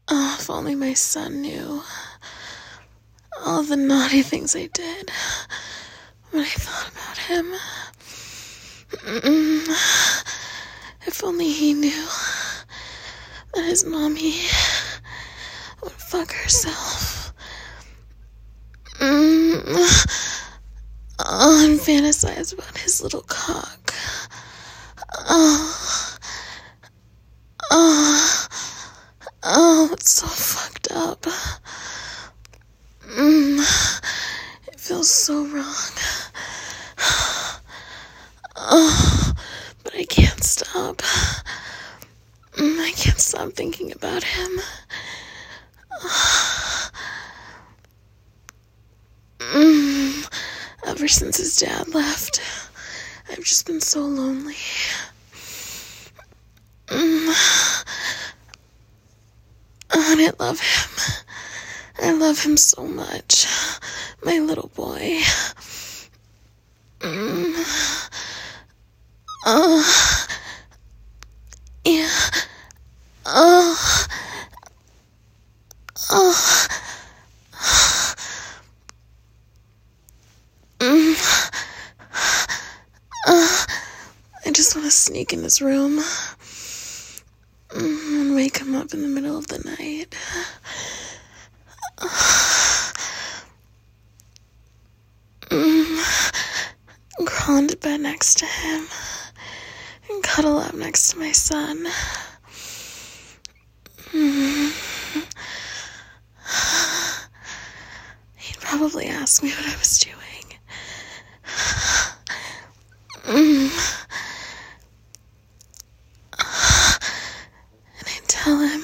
Oh, if only my son knew all the naughty things I did when I thought about him. If only he knew that his mommy would fuck herself. And fantasize about his little cock. It's so fucked up. It feels so wrong. But I can't stop. I can't stop thinking about him. Ever since his dad left, I've just been so lonely. And I love him. I love him so much. My little boy. Yeah. I just want to sneak in his room and wake him up in the middle of the night. Crawl into bed next to him and cuddle up next to my son. He'd probably ask me what I was doing. And I'd tell him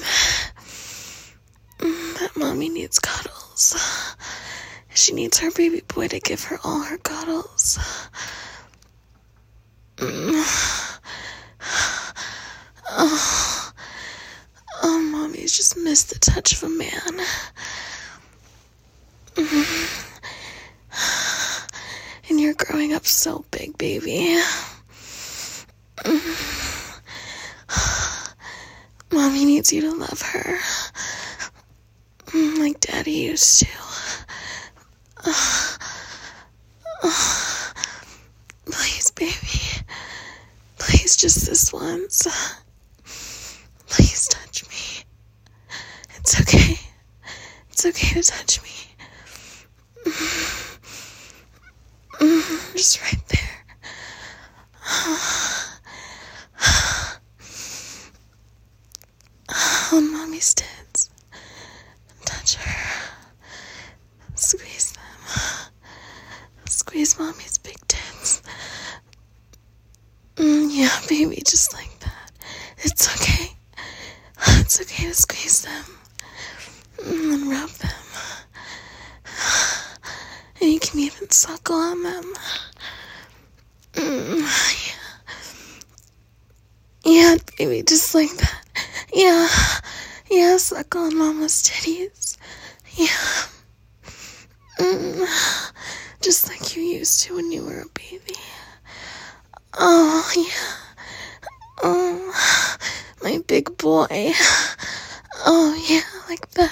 that mommy needs cuddles. She needs her baby boy to give her all her cuddles. Mommy's just missed the touch of a man. And you're growing up so big, baby. Mommy needs you to love her. Like Daddy used to. Please, baby. Please, just this once. Please touch me. It's okay. It's okay to touch me. Just right there. On Mommy's tits. Touch her. Squeeze them. Squeeze Mommy's big tits. Yeah, baby, just like that. It's okay. It's okay to squeeze them. And rub them. And you can even suckle on them. Yeah, baby, just like that. Yeah, suckle on Mama's titties. Yeah. Just like you used to when you were a baby. Oh, yeah. Oh, my big boy. Oh, yeah, like that.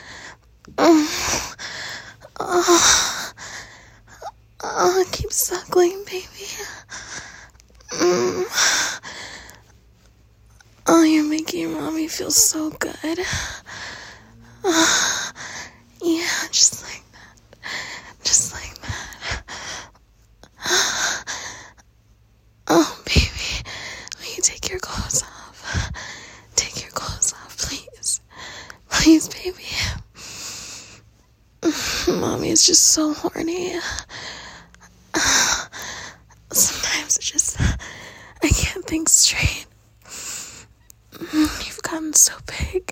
Keep suckling, baby. Oh, you're making Mommy feel so good. Yeah, just like that. Just like that. Oh, baby, will you take your clothes off? Take your clothes off, please. Please, baby. Mommy is just so horny. Sometimes I can't think straight. You've gotten so big.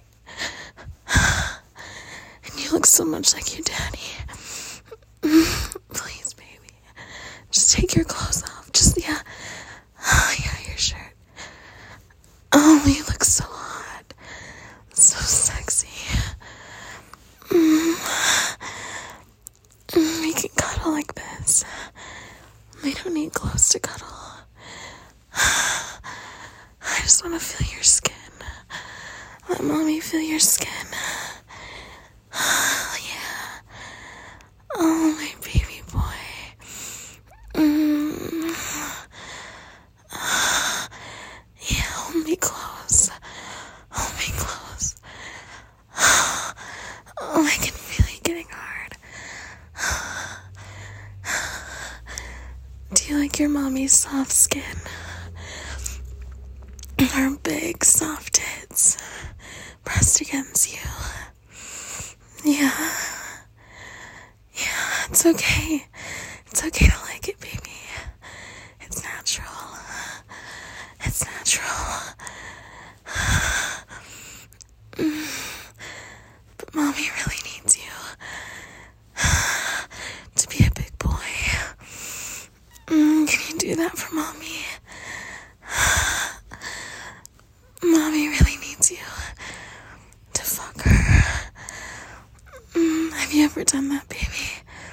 And you look so much like your daddy. Please, baby. Just take your clothes off. Yeah, your shirt. Oh, you look so hot. So sexy. We can cuddle like this. We don't need clothes to cuddle. I just want to feel your skin. Let mommy feel your skin. Oh, yeah. Oh, my baby boy. Yeah, hold me close. Hold me close. Oh, I can feel it getting hard. Do you like your mommy's soft skin? Her big, soft tits pressed against you. Yeah. Yeah, it's okay. It's okay to like it, baby. It's natural. It's natural. But mommy really needs you to be a big boy. Can you do that for mommy? Mommy really needs you to fuck her. Have you ever done that, baby?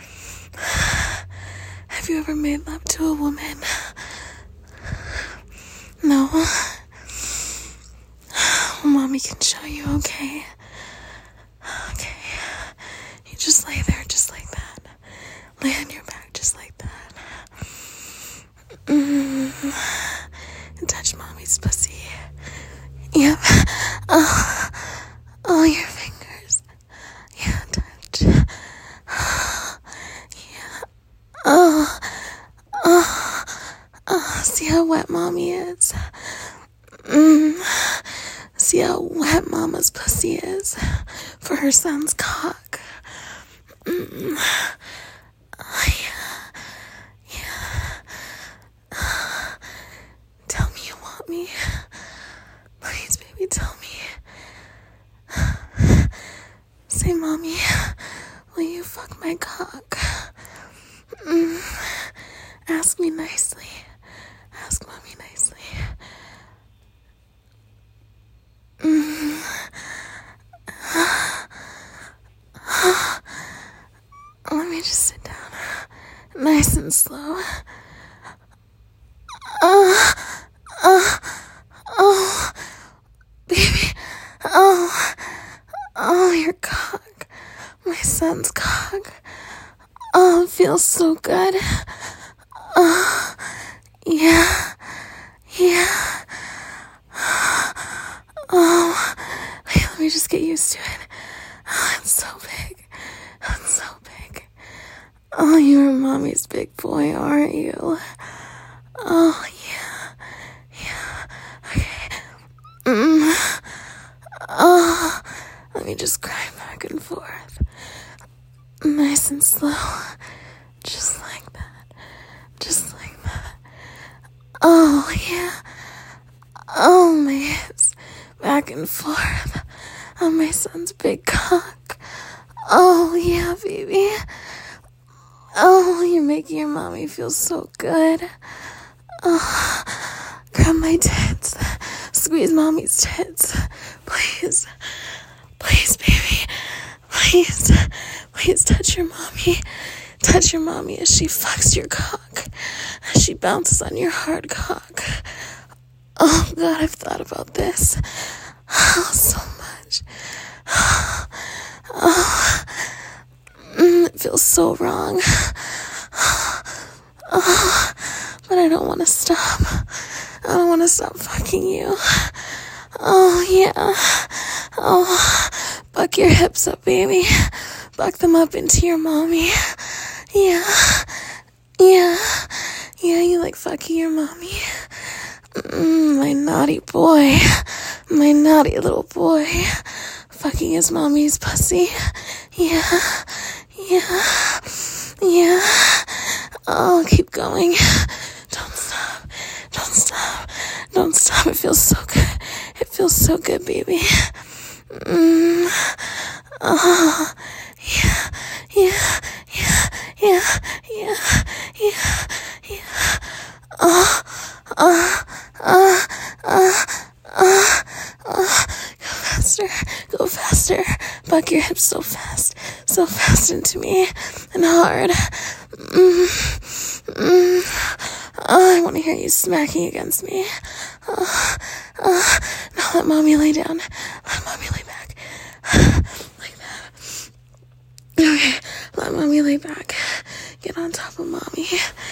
Have you ever made love to a woman? No? Well, mommy can show you, okay? Okay. You just lay there just like that. Lay on your back just like that. And touch mommy's pussy. Yep. Oh, your fingers. Yeah, touch. Yeah. See how wet mommy is? See how wet mama's pussy is for her son's cock? Oh, yeah. Yeah. Tell me you want me. Please, baby, tell me. Say, mommy, will you fuck my cock? Ask me nicely. Ask mommy nicely. Let me just sit down. Nice and slow. Baby. Oh, your cock. My son's cock. Oh, it feels so good. Yeah. Oh, wait, let me just get used to it. Oh, it's so big. It's so big. Oh, you're mommy's big boy, aren't you? Oh, yeah. Okay. Oh, let me just grind back and forth. Nice and slow. Just like that. Oh, yeah. Oh, my hips. Back and forth. On my son's big cock. Oh, yeah, baby. Oh, you're making your mommy feel so good. Oh, grab my tits. Squeeze mommy's tits. Please, baby. Please touch your mommy. Touch your mommy as she fucks your cock. As she bounces on your hard cock. Oh, God, I've thought about this. Oh, so much. Oh, it feels so wrong. Oh, but I don't want to stop. I don't want to stop fucking you. Oh, yeah. Oh, buck your hips up, baby. Buck them up into your mommy. Yeah, you like fucking your mommy. My naughty boy. My naughty little boy. Fucking his mommy's pussy. Yeah. Oh, keep going. Don't stop. It feels so good, baby. Oh, yeah. Go faster. Buck your hips so fast into me and hard. Oh, I want to hear you smacking against me. Now let mommy lay down. Let mommy lay back. Like that. Okay, let mommy lay back. Get on top of mommy.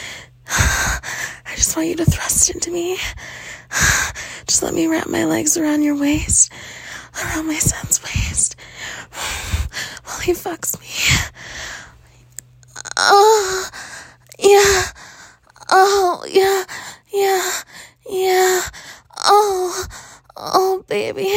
I just want you to thrust into me. Just let me wrap my legs around your waist, around my son's waist, while he fucks me. Oh, yeah. Oh, yeah. Yeah. Yeah. Oh, baby.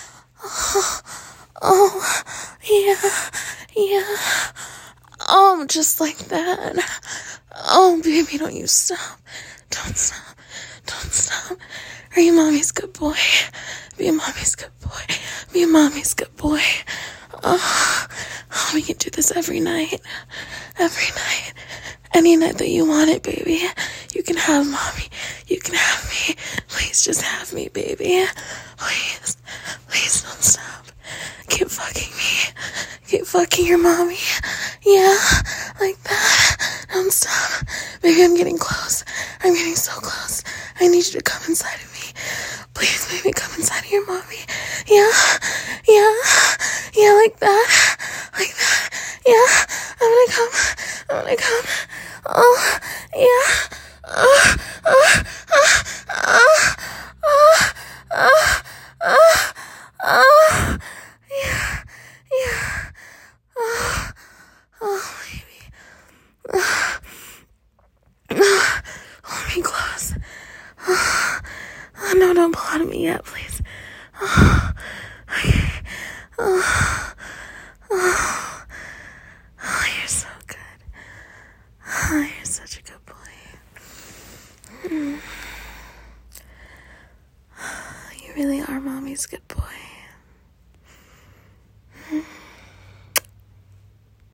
Oh, yeah. Yeah. Oh, just like that. Oh, baby, don't you stop. Don't stop. Don't stop. Are you mommy's good boy? Be a mommy's good boy. Be a mommy's good boy. Oh, we can do this every night. Every night. Any night that you want it, baby. You can have mommy. You can have me. Please just have me, baby. Please. Please don't stop. Keep fucking me. Keep fucking your mommy. Yeah, like that. Don't stop. Baby, I'm getting close. I'm getting so close. I need you to come inside of me. Please, baby, come inside of your mommy. Yeah, yeah, yeah, like that. Like that. Yeah, I'm gonna come. Oh, yeah.